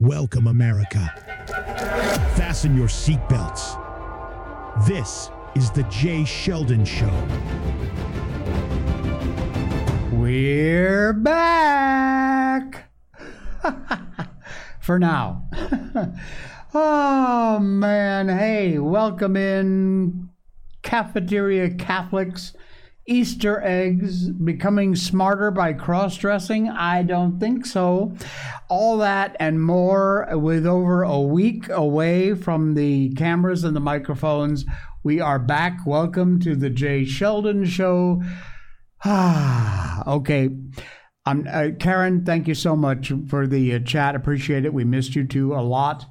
Welcome, America. Fasten your seatbelts. This is the Jay Sheldon Show. We're back. For now. Oh, man. Hey, welcome in cafeteria Catholics. Easter eggs, becoming smarter by cross-dressing? I don't think so. All that and more with over a week away from the cameras and the microphones. We are back. Welcome to the Jay Sheldon Show. Okay. Karen, thank you so much for the chat. Appreciate it. We missed you too a lot.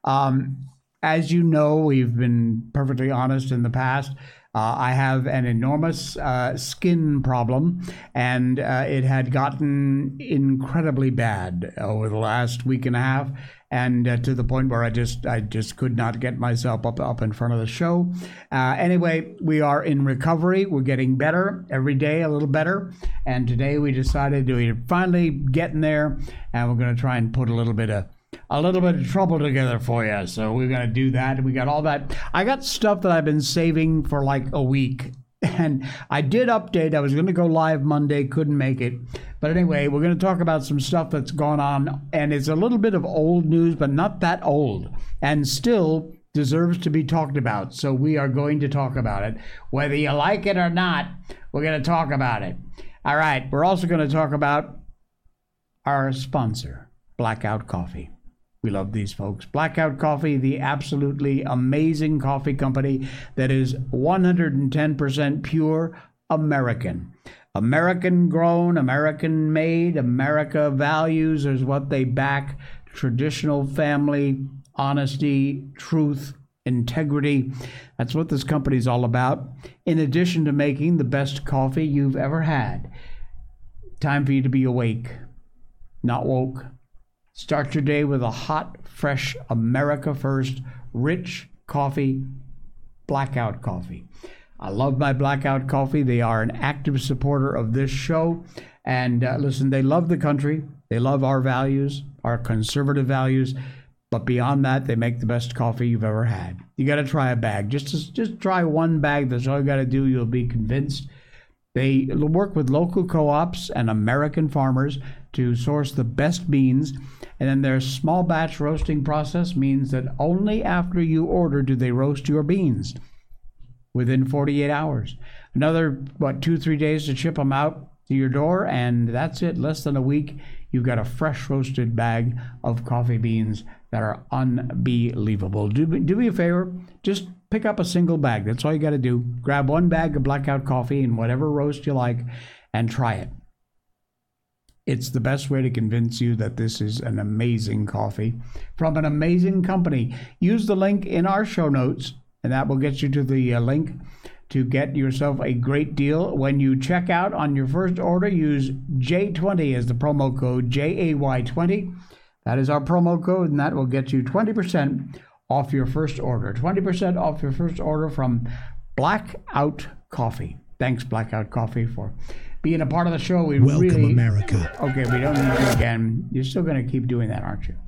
As you know, we've been perfectly honest in the past. I have an enormous skin problem, and it had gotten incredibly bad over the last week and a half, and to the point where I just could not get myself up in front of the show. Anyway, we are in recovery. We're getting better every day, a little better, and today we decided to finally get in there, and we're going to try and put a little bit of trouble together for you. So we're going to do that. We got all that. I got stuff that I've been saving for like a week. And I did update. I was going to go live Monday, couldn't make it. But anyway, we're going to talk about some stuff that's gone on. And it's a little bit of old news, but not that old. And still deserves to be talked about. So we are going to talk about it. Whether you like it or not, we're going to talk about it. All right. We're also going to talk about our sponsor, Blackout Coffee. We love these folks. Blackout Coffee, the absolutely amazing coffee company that is 110% pure American. American grown, American made, America values is what they back. Traditional family, honesty, truth, integrity. That's what this company is all about. In addition to making the best coffee you've ever had. Time for you to be awake, not woke. Start your day with a hot, fresh, America First, rich coffee, Blackout Coffee. I love my Blackout Coffee. They are an active supporter of this show. And listen, they love the country. They love our values, our conservative values. But beyond that, they make the best coffee you've ever had. You got to try a bag. Just try one bag. That's all you got to do. You'll be convinced. They work with local co-ops and American farmers to source the best beans. And then their small batch roasting process means that only after you order do they roast your beans within 48 hours. Another, 2-3 days to ship them out to your door, and that's it. Less than a week, you've got a fresh roasted bag of coffee beans that are unbelievable. Do me a favor, just pick up a single bag. That's all you got to do. Grab one bag of Blackout Coffee and whatever roast you like and try it. It's the best way to convince you that this is an amazing coffee from an amazing company. Use the link in our show notes, and that will get you to the link to get yourself a great deal. When you check out on your first order, use J20 as the promo code, JAY20. That is our promo code, and that will get you 20% off your first order. 20% off your first order from Blackout Coffee. Thanks, Blackout Coffee, for being a part of the show. Welcome, America. Okay, we don't need you again. You're still going to keep doing that, aren't you?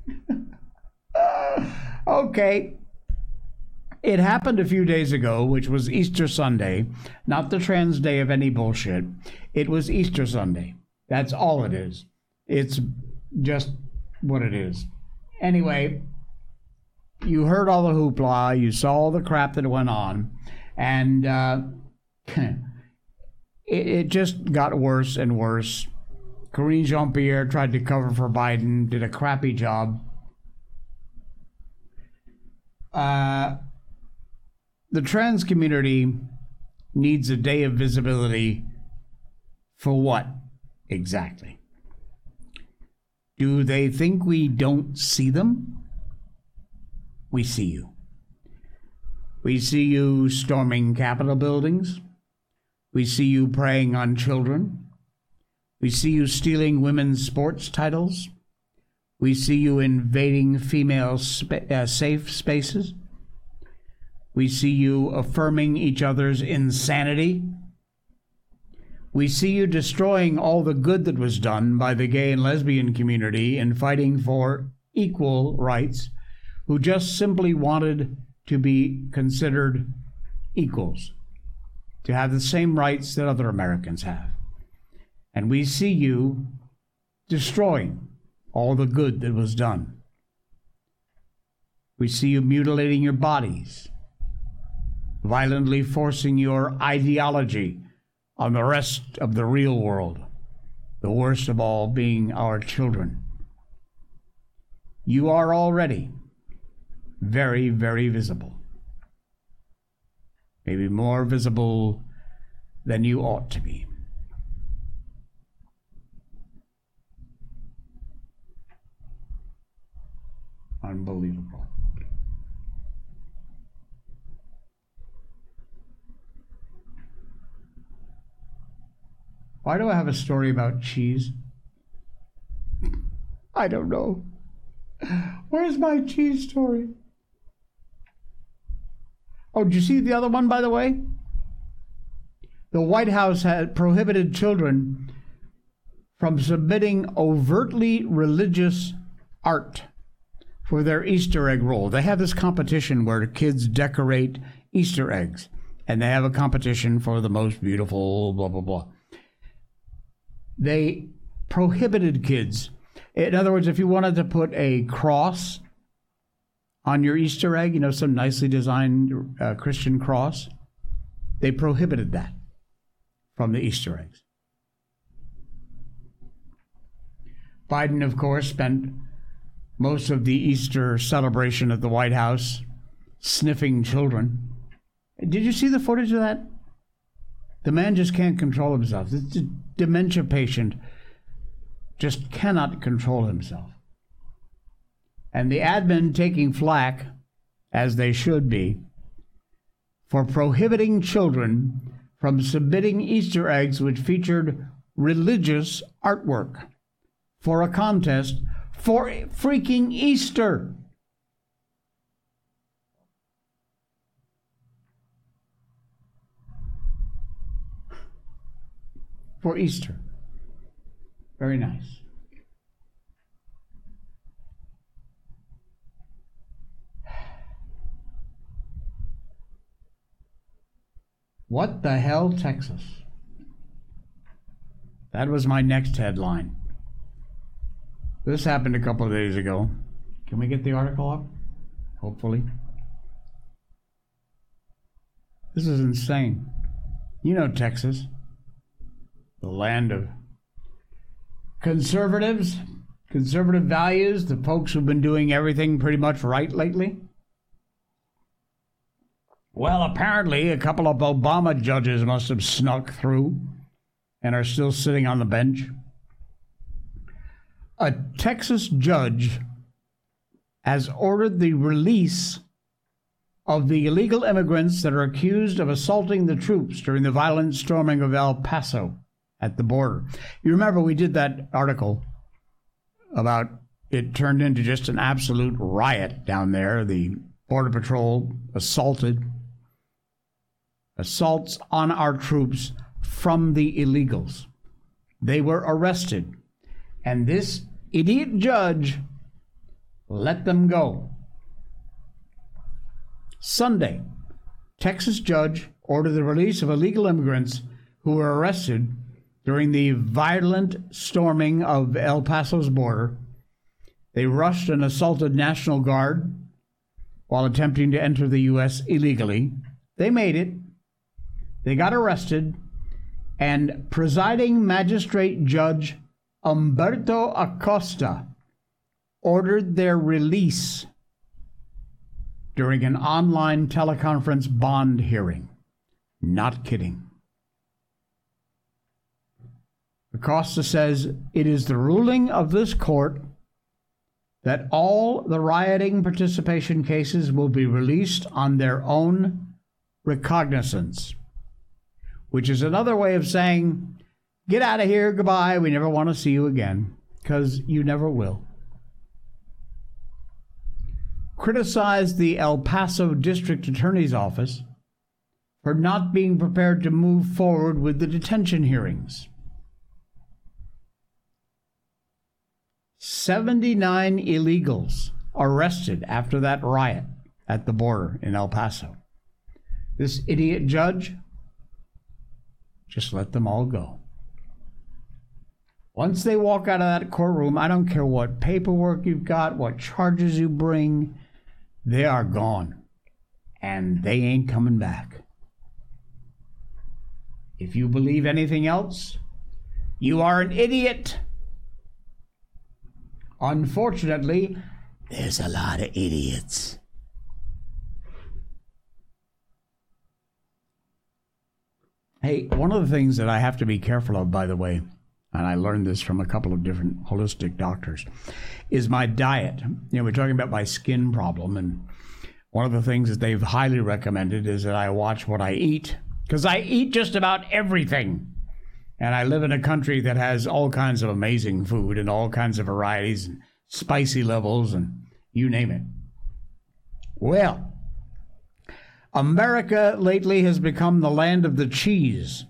Okay. It happened a few days ago, which was Easter Sunday. Not the trans day of any bullshit. It was Easter Sunday. That's all it is. It's just what it is. Anyway, you heard all the hoopla. You saw all the crap that went on. And it just got worse and worse. Karine Jean-Pierre tried to cover for Biden, did a crappy job. The trans community needs a day of visibility for what exactly? Do they think we don't see them? We see you. We see you storming Capitol buildings. We see you preying on children. We see you stealing women's sports titles. We see you invading female safe spaces. We see you affirming each other's insanity. We see you destroying all the good that was done by the gay and lesbian community in fighting for equal rights, who just simply wanted to be considered equals, to have the same rights that other Americans have. And we see you destroying all the good that was done. We see you mutilating your bodies, violently forcing your ideology on the rest of the real world, the worst of all being our children. You are already very, very visible. Maybe more visible than you ought to be. Unbelievable. Why do I have a story about cheese? I don't know. Where's my cheese story? Oh, did you see the other one, by the way? The White House had prohibited children from submitting overtly religious art for their Easter egg roll. They have this competition where kids decorate Easter eggs, and they have a competition for the most beautiful blah, blah, blah. They prohibited kids. In other words, if you wanted to put a cross on your Easter egg, some nicely designed Christian cross, they prohibited that from the Easter eggs. Biden, of course, spent most of the Easter celebration at the White House sniffing children. Did you see the footage of that? The man just can't control himself. It's a dementia patient, just cannot control himself. And the admin taking flack, as they should be, for prohibiting children from submitting Easter eggs which featured religious artwork for a contest for freaking Easter. For Easter. Very nice. What the hell, Texas? That was my next headline. This happened a couple of days ago. Can we get the article up? Hopefully. This is insane. You know Texas, the land of conservatives, conservative values, the folks who've been doing everything pretty much right lately. Well, apparently a couple of Obama judges must have snuck through and are still sitting on the bench. A Texas judge has ordered the release of the illegal immigrants that are accused of assaulting the troops during the violent storming of El Paso at the border. You remember we did that article about it turned into just an absolute riot down there. The Border Patrol assaults on our troops from the illegals. They were arrested, and this idiot judge let them go. Sunday, Texas judge ordered the release of illegal immigrants who were arrested during the violent storming of El Paso's border. They rushed and assaulted National Guard while attempting to enter the U.S. illegally. They made it. They got arrested, and presiding magistrate Judge Humberto Acosta ordered their release during an online teleconference bond hearing. Not kidding. Acosta says it is the ruling of this court that all the rioting participation cases will be released on their own recognizance, which is another way of saying, get out of here, goodbye, we never want to see you again, because you never will. Criticized the El Paso District Attorney's Office for not being prepared to move forward with the detention hearings. 79 illegals arrested after that riot at the border in El Paso. This idiot judge just let them all go. Once they walk out of that courtroom, I don't care what paperwork you've got, what charges you bring, they are gone. And they ain't coming back. If you believe anything else, you are an idiot. Unfortunately, there's a lot of idiots. Hey, one of the things that I have to be careful of, by the way, and I learned this from a couple of different holistic doctors, is my diet. We're talking about my skin problem, and one of the things that they've highly recommended is that I watch what I eat, because I eat just about everything. And I live in a country that has all kinds of amazing food and all kinds of varieties and spicy levels and you name it. Well, America lately has become the land of the cheese.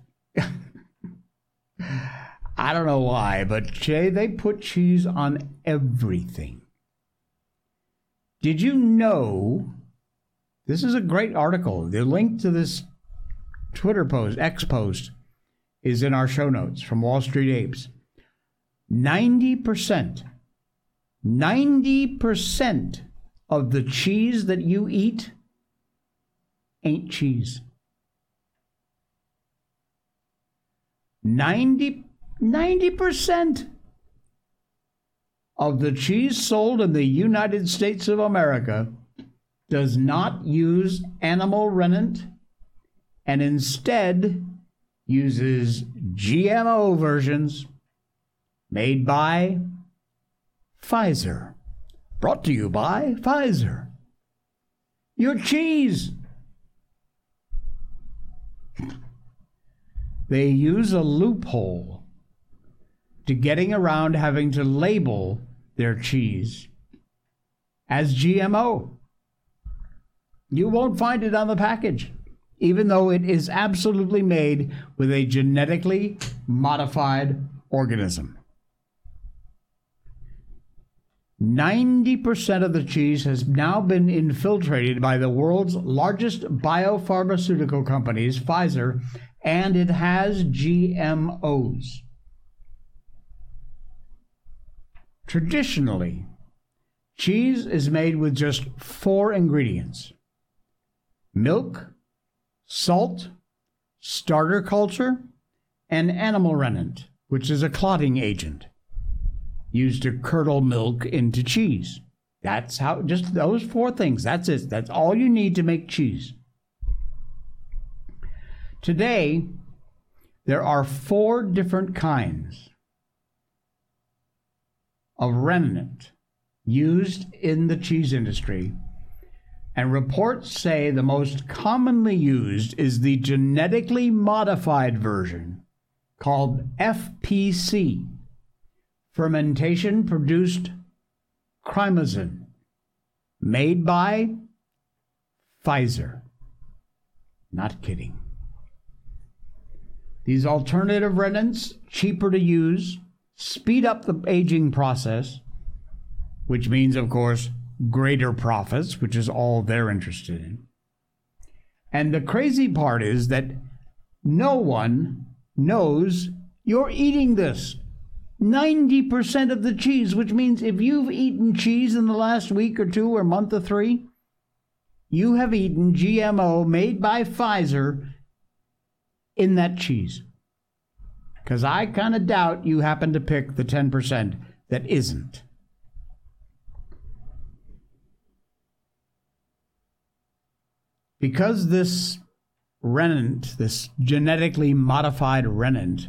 I don't know why, but Jay, they put cheese on everything. Did you know, this is a great article, the link to this Twitter post, X post, is in our show notes from Wall Street Apes. 90% of the cheese that you eat ain't cheese. 90% of the cheese sold in the United States of America does not use animal rennet and instead uses GMO versions made by Pfizer. Brought to you by Pfizer. Your cheese. They use a loophole to getting around having to label their cheese as GMO. You won't find it on the package, even though it is absolutely made with a genetically modified organism. 90% of the cheese has now been infiltrated by the world's largest biopharmaceutical companies, Pfizer, and it has GMOs. Traditionally, cheese is made with just 4 ingredients: milk, salt, starter culture, and animal rennet, which is a clotting agent used to curdle milk into cheese. That's how, just those 4 things. That's it. That's all you need to make cheese. Today, there are 4 different kinds of rennet used in the cheese industry, and reports say the most commonly used is the genetically modified version called FPC, fermentation produced chymosin, made by Pfizer. Not kidding. These alternative rennets, cheaper to use, speed up the aging process, which means, of course, greater profits, which is all they're interested in. And the crazy part is that no one knows you're eating this. 90% of the cheese, which means if you've eaten cheese in the last week or 2 or month or 3, you have eaten GMO made by Pfizer in that cheese. Because I kind of doubt you happen to pick the 10% that isn't. Because this rennet, this genetically modified rennet,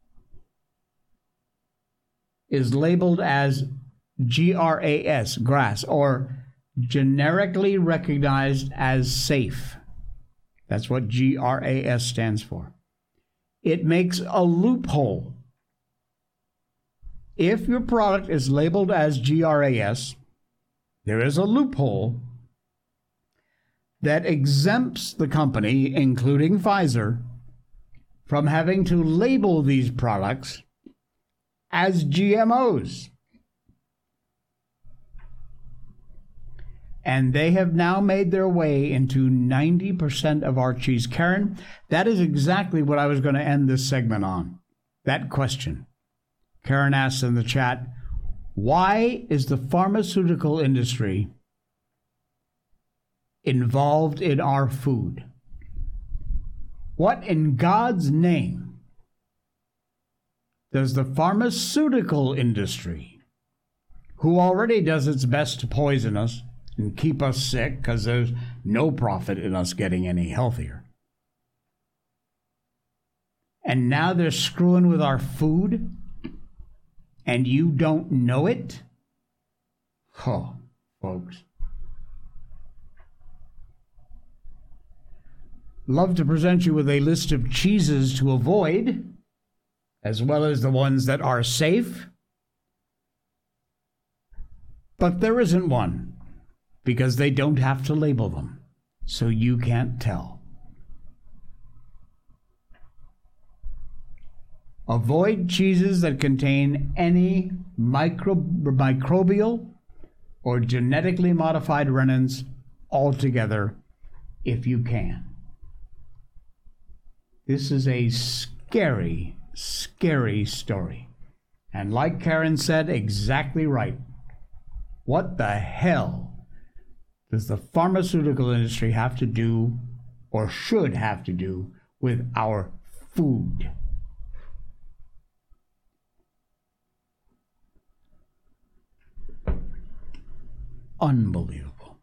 is labeled as GRAS, GRAS, or generically recognized as safe. That's what GRAS stands for. It makes a loophole. If your product is labeled as GRAS, there is a loophole that exempts the company, including Pfizer, from having to label these products as GMOs. And they have now made their way into 90% of our cheese. Karen, that is exactly what I was going to end this segment on. That question. Karen asks in the chat, why is the pharmaceutical industry involved in our food? What in God's name does the pharmaceutical industry, who already does its best to poison us and keep us sick because there's no profit in us getting any healthier, and now they're screwing with our food and you don't know it? Oh, folks. Love to present you with a list of cheeses to avoid, as well as the ones that are safe. But there isn't one, because they don't have to label them, so you can't tell. Avoid cheeses that contain any microbial or genetically modified remnants altogether if you can. This is a scary, scary story. And like Karen said, exactly right. What the hell does the pharmaceutical industry have to do, or should have to do, with our food? Unbelievable.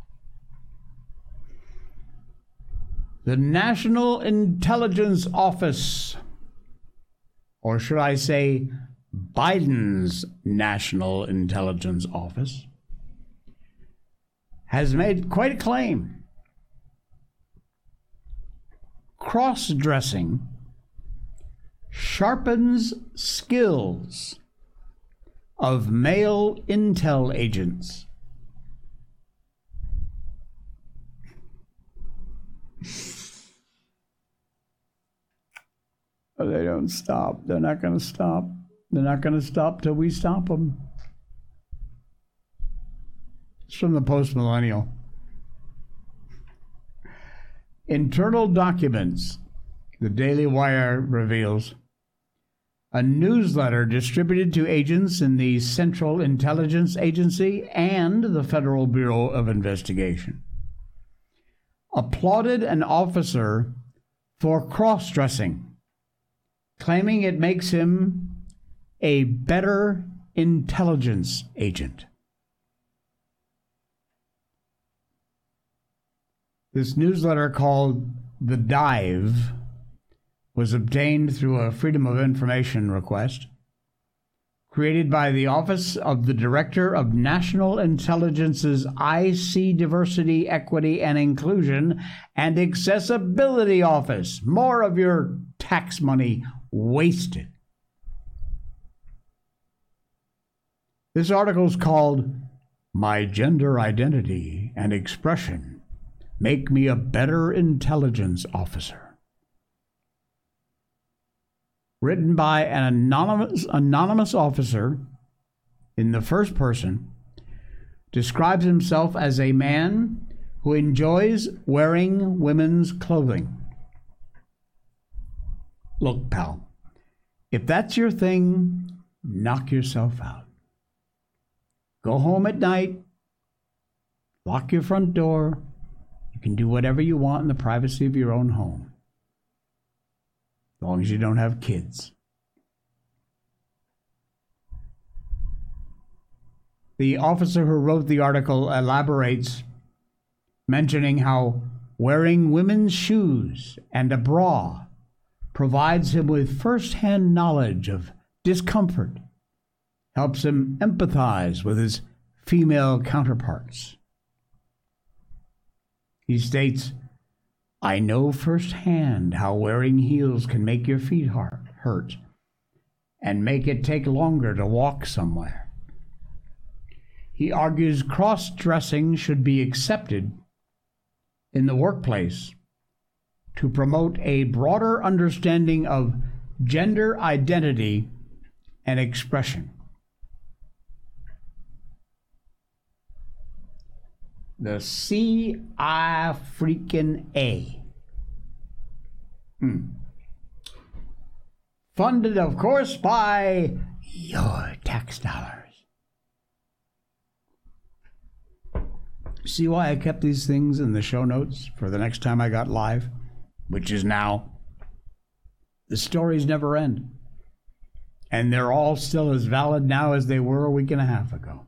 The National Intelligence Office, or should I say Biden's National Intelligence Office, has made quite a claim. Cross-dressing sharpens skills of male intel agents. They don't stop. They're not going to stop. They're not going to stop till we stop them. It's from the Post-Millennial. Internal documents, the Daily Wire reveals, a newsletter distributed to agents in the Central Intelligence Agency and the Federal Bureau of Investigation applauded an officer for cross-dressing, claiming it makes him a better intelligence agent. This newsletter, called The Dive, was obtained through a Freedom of Information request created by the Office of the Director of National Intelligence's IC Diversity, Equity, and Inclusion and Accessibility Office. More of your tax money wasted. This article is called My Gender Identity and Expression Make Me a Better Intelligence Officer. Written by an anonymous officer in the first person, describes himself as a man who enjoys wearing women's clothing. Look, pal, if that's your thing, knock yourself out. Go home at night, lock your front door. You can do whatever you want in the privacy of your own home, as long as you don't have kids. The officer who wrote the article elaborates, mentioning how wearing women's shoes and a bra provides him with first-hand knowledge of discomfort, helps him empathize with his female counterparts. He states, I know firsthand how wearing heels can make your feet hurt and make it take longer to walk somewhere. He argues cross-dressing should be accepted in the workplace to promote a broader understanding of gender identity and expression. The C-I freaking A. Funded, of course, by your tax dollars. See why I kept these things in the show notes for the next time I got live, which is now. The stories never end. And they're all still as valid now as they were a week and a half ago.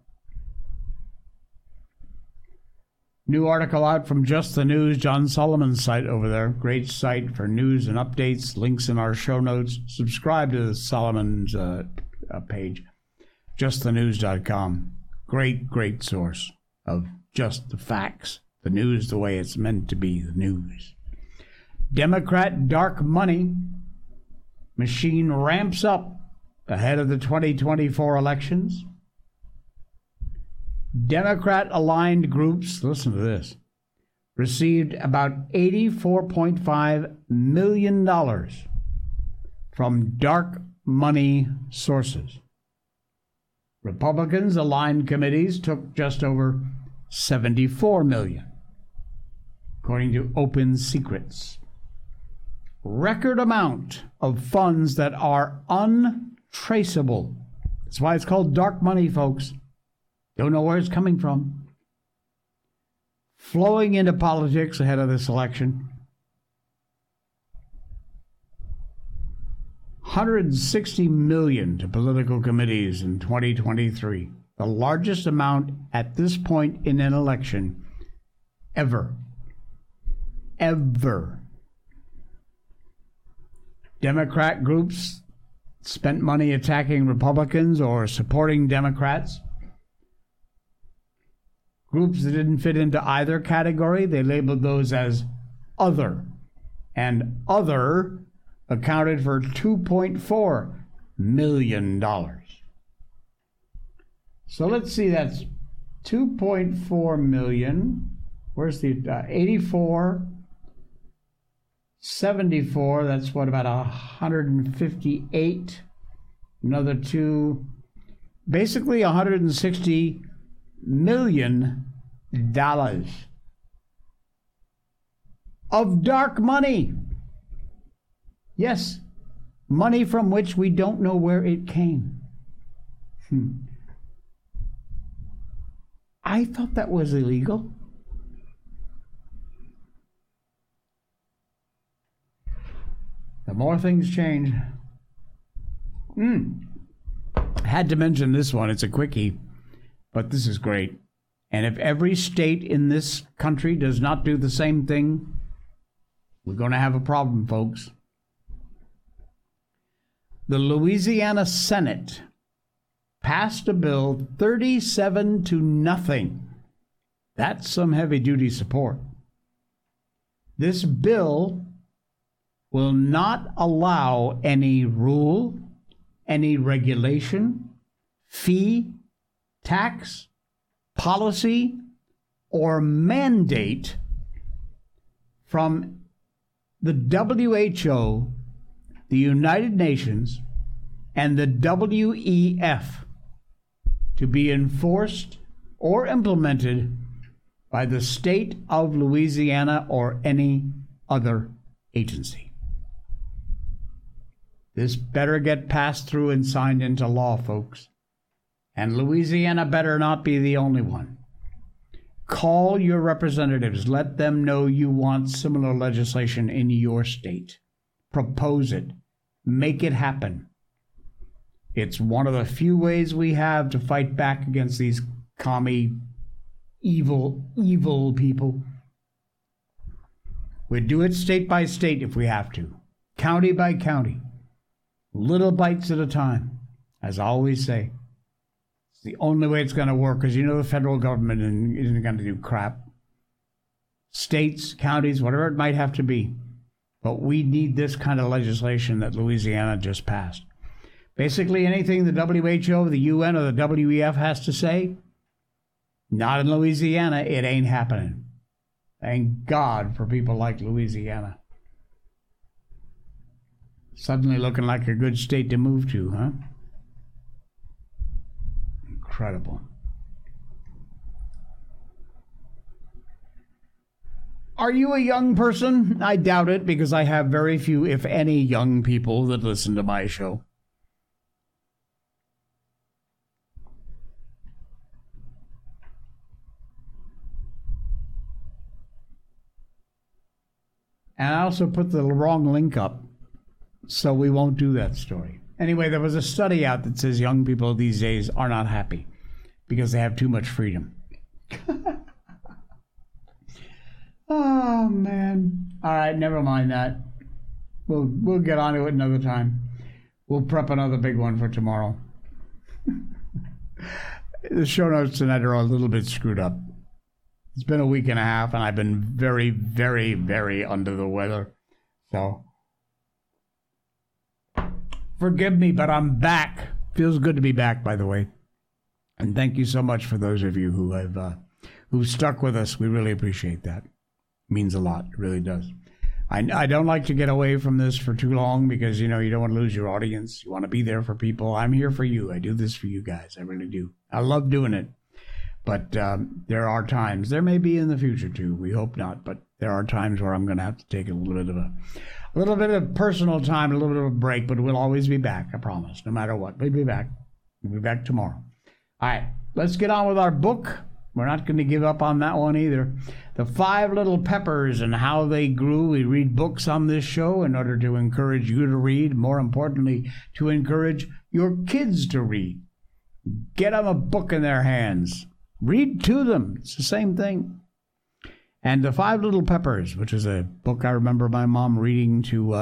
New article out from Just the News, John Solomon's site over there. Great site for news and updates. Links in our show notes. Subscribe to the Solomon's page, justthenews.com. Great source of just the facts. The news the way it's meant to be, the news. Democrat dark money machine ramps up ahead of the 2024 elections. Democrat-aligned groups, listen to this, received about $84.5 million from dark money sources. Republicans-aligned committees took just over $74 million, according to Open Secrets. Record amount of funds that are untraceable. That's why it's called dark money, folks. Don't know where it's coming from. Flowing into politics ahead of this election. $160 million to political committees in 2023. The largest amount at this point in an election ever. Ever. Democrat groups spent money attacking Republicans or supporting Democrats. Groups that didn't fit into either category, they labeled those as other. And other accounted for $2.4 million. So let's see, that's 2.4 million. Where's the 84? 74, that's what, about 158. Another two, basically $160 million of dark money. Yes, money from which we don't know where it came. I thought that was illegal. The more things change. I had to mention this one. It's a quickie, but this is great. And if every state in this country does not do the same thing, we're going to have a problem, folks. The Louisiana Senate passed a bill 37-0. That's some heavy-duty support. This bill will not allow any rule, any regulation, fee, tax, policy, or mandate from the WHO, the United Nations, and the WEF to be enforced or implemented by the state of Louisiana or any other agency. This better get passed through and signed into law, folks. And Louisiana better not be the only one. Call your representatives. Let them know you want similar legislation in your state. Propose it. Make it happen. It's one of the few ways we have to fight back against these commie, evil people. We'd do it state by state if we have to. County by county. Little bites at a time, as I always say. It's the only way it's going to work, because you know the federal government isn't going to do crap. States, counties, whatever it might have to be. But we need this kind of legislation that Louisiana just passed. Basically, anything the WHO, the UN, or the WEF has to say, not in Louisiana, it ain't happening. Thank God for people like Louisiana. Suddenly looking like a good state to move to, huh? Incredible. Are you a young person? I doubt it, because I have very few, if any, young people that listen to my show. And I also put the wrong link up, so we won't do that story. Anyway, there was a study out that says young people these days are not happy because they have too much freedom. Oh, man. All right, never mind that. We'll get on to it another time. We'll prep another big one for tomorrow. The show notes tonight are a little bit screwed up. It's been a week and a half, and I've been very, very, very under the weather. So, forgive me, but I'm back. Feels good to be back, by the way. And thank you so much for those of you who have who stuck with us. We really appreciate that. It means a lot. It really does. I don't like to get away from this for too long because, you don't want to lose your audience. You want to be there for people. I'm here for you. I do this for you guys. I really do. I love doing it. But there are times, there may be in the future too, we hope not, but there are times where I'm going to have to take a little bit of personal time, a little bit of a break, but we'll always be back, I promise, no matter what. We'll be back. We'll be back tomorrow. All right, let's get on with our book. We're not going to give up on that one either. The 5 Little Peppers and How They Grew. We read books on this show in order to encourage you to read, more importantly, to encourage your kids to read. Get them a book in their hands. Read to them. It's the same thing. And The 5 Little Peppers, which is a book I remember my mom reading to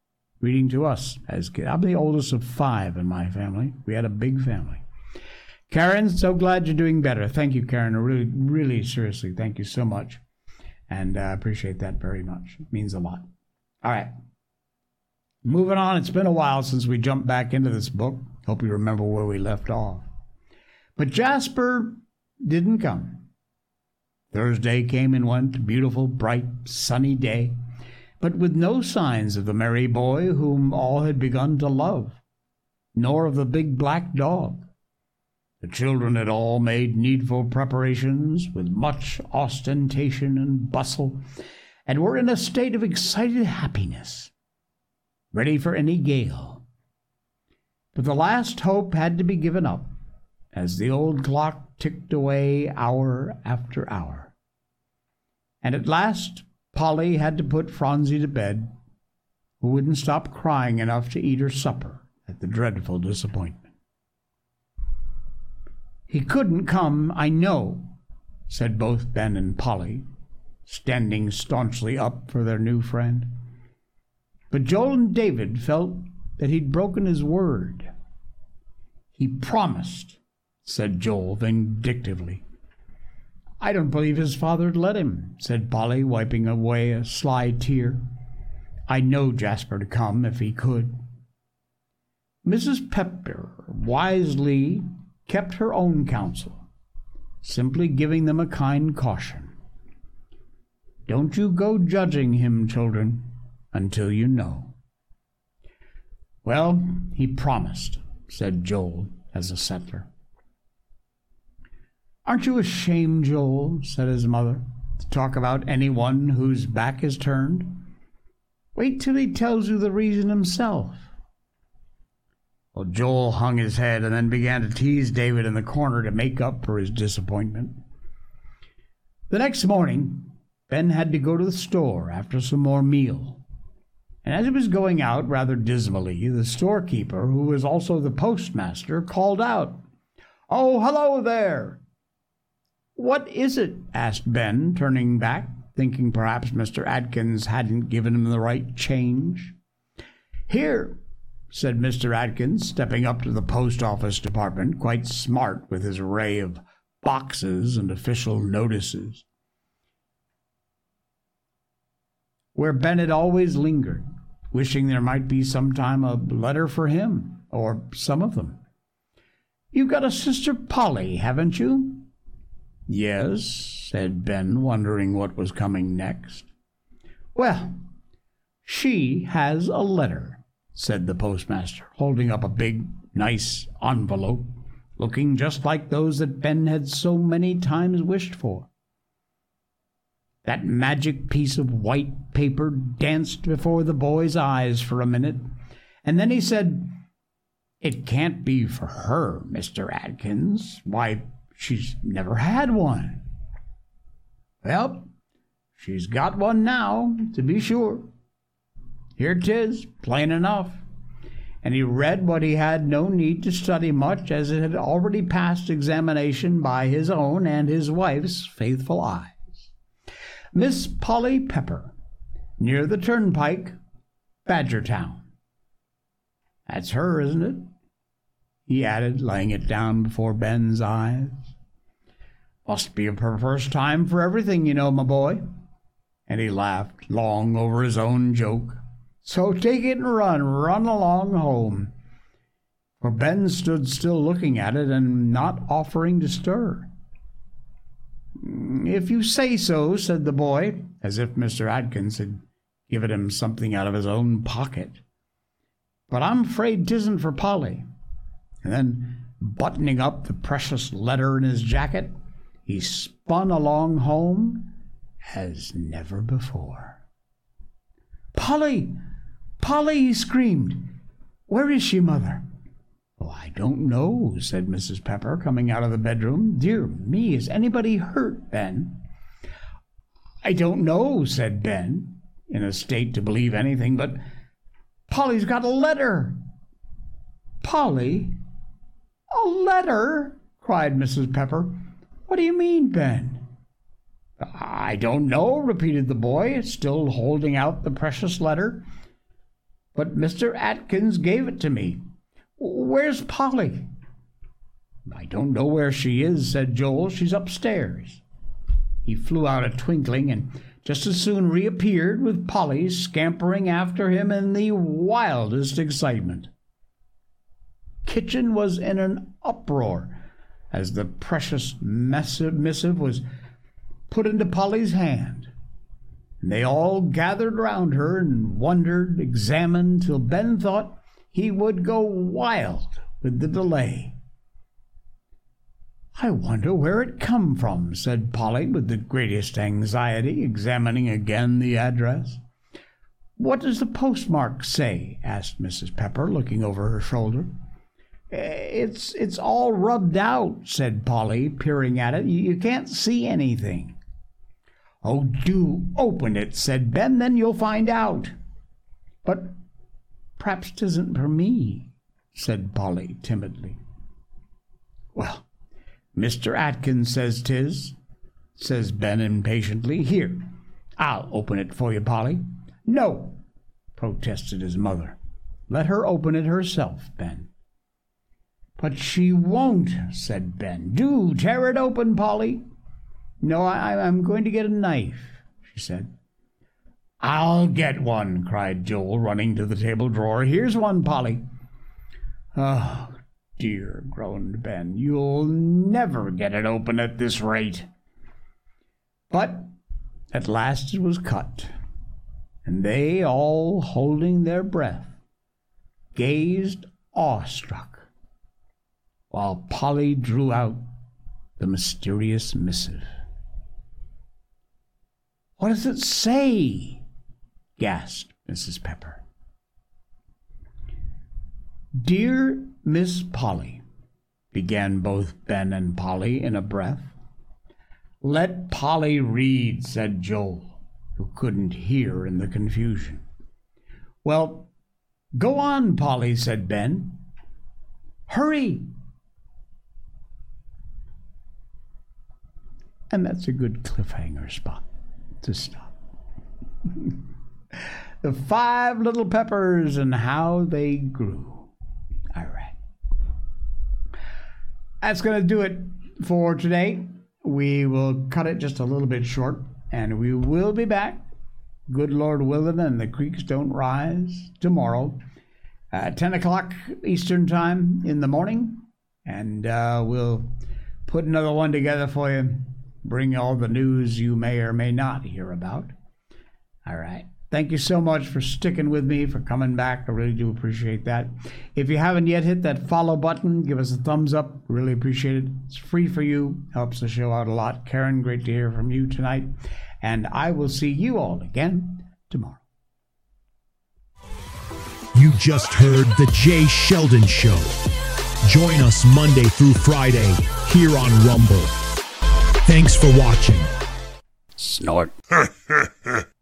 us as kids. I'm the oldest of 5 in my family. We had a big family. Karen, so glad you're doing better. Thank you, Karen. Really, really, seriously, thank you so much. And I appreciate that very much. It means a lot. All right. Moving on. It's been a while since we jumped back into this book. Hope you remember where we left off. But Jasper didn't come. Thursday came and went, a beautiful, bright, sunny day, but with no signs of the merry boy whom all had begun to love, nor of the big black dog. The children had all made needful preparations with much ostentation and bustle, and were in a state of excited happiness, ready for any gale. But the last hope had to be given up, as the old clock ticked away hour after hour. And at last Polly had to put Phronsie to bed, who wouldn't stop crying enough to eat her supper at the dreadful disappointment. "He couldn't come, I know," said both Ben and Polly, standing staunchly up for their new friend. But Joel and David felt that he'd broken his word. "He promised," said Joel vindictively. "I don't believe his father'd let him," said Polly, wiping away a sly tear. "I know Jasper'd come if he could." Mrs. Pepper wisely kept her own counsel, simply giving them a kind caution. "Don't you go judging him, children, until you know." "Well, he promised," said Joel as a settler. "Aren't you ashamed, Joel," said his mother, "to talk about anyone whose back is turned? Wait till he tells you the reason himself." Well, Joel hung his head and then began to tease David in the corner to make up for his disappointment. The next morning, Ben had to go to the store after some more meal. And as he was going out rather dismally, the storekeeper, who was also the postmaster, called out, "Oh, hello there!" "What is it?" asked Ben, turning back, thinking perhaps Mr. Atkins hadn't given him the right change. "Here," said Mr. Atkins, stepping up to the post office department, quite smart with his array of boxes and official notices, where Ben had always lingered, wishing there might be sometime a letter for him, or some of them. "You've got a sister Polly, haven't you?" "Yes," said Ben, wondering what was coming next. "Well, she has a letter," said the postmaster, holding up a big, nice envelope, looking just like those that Ben had so many times wished for. That magic piece of white paper danced before the boy's eyes for a minute, and then he said, "It can't be for her, Mr. Atkins. Why, she's never had one." "Well, she's got one now, to be sure. Here 'tis, plain enough." And he read what he had no need to study much, as it had already passed examination by his own and his wife's faithful eyes. Miss Polly Pepper, near the turnpike, Badgertown. That's her, isn't it?" he added, laying it down before Ben's eyes. "Must be her first time for everything, you know, my boy." And he laughed long over his own joke. "So take it and run along home." For Ben stood still looking at it and not offering to stir. "If you say so," said the boy, as if Mr. Atkins had given him something out of his own pocket. "But I'm afraid 'tisn't for Polly." And then, buttoning up the precious letter in his jacket, he spun along home as never before. "Polly! Polly!" he screamed. "Where is she, Mother?" "Oh, I don't know," said Mrs. Pepper, coming out of the bedroom. "Dear me, is anybody hurt, Ben?" "I don't know," said Ben, in a state to believe anything, "but Polly's got a letter." "Polly? A letter?" cried Mrs. Pepper. "What do you mean, Ben?" "I don't know," repeated the boy, still holding out the precious letter. "But Mr. Atkins gave it to me. Where's Polly?" "I don't know where she is," said Joel. "She's upstairs." He flew out a twinkling, and just as soon reappeared with Polly scampering after him in the wildest excitement. Kitchen was in an uproar as the precious missive was put into Polly's hand. And they all gathered round her and wondered, examined, till Ben thought he would go wild with the delay. "I wonder where it come from," said Polly with the greatest anxiety, examining again the address. "What does the postmark say?" asked Mrs. Pepper, looking over her shoulder. It's all rubbed out," said Polly, peering at it. You can't see anything." "Oh, do open it," said Ben, "then you'll find out." "But perhaps 'tisn't for me," said Polly timidly. "Well, Mr. Atkins says 'tis," says Ben impatiently. "Here, I'll open it for you, Polly." "No," protested his mother. "Let her open it herself, Ben." "But she won't," said Ben. "Do tear it open, Polly." "No, I'm going to get a knife," she said. "I'll get one," cried Joel, running to the table drawer. "Here's one, Polly." "Oh, dear," groaned Ben. "You'll never get it open at this rate." But at last it was cut, and they, all holding their breath, gazed awestruck, while Polly drew out the mysterious missive. "What does it say?" gasped Mrs. Pepper. "Dear Miss Polly," began both Ben and Polly in a breath. "Let Polly read," said Joel, who couldn't hear in the confusion. "Well, go on, Polly," said Ben. "Hurry." And that's a good cliffhanger spot to stop. The 5 little peppers and how they grew. All right. That's going to do it for today. We will cut it just a little bit short, and we will be back, good Lord willing, and the creeks don't rise, tomorrow at 10 o'clock Eastern Time in the morning, and we'll put another one together for you. Bring all the news you may or may not hear about. All right. Thank you so much for sticking with me, for coming back. I really do appreciate that. If you haven't yet hit that follow button, give us a thumbs up. Really appreciate it. It's free for you. Helps the show out a lot. Karen, great to hear from you tonight. And I will see you all again tomorrow. You just heard The Jay Sheldon Show. Join us Monday through Friday here on Rumble. Thanks for watching. Snort.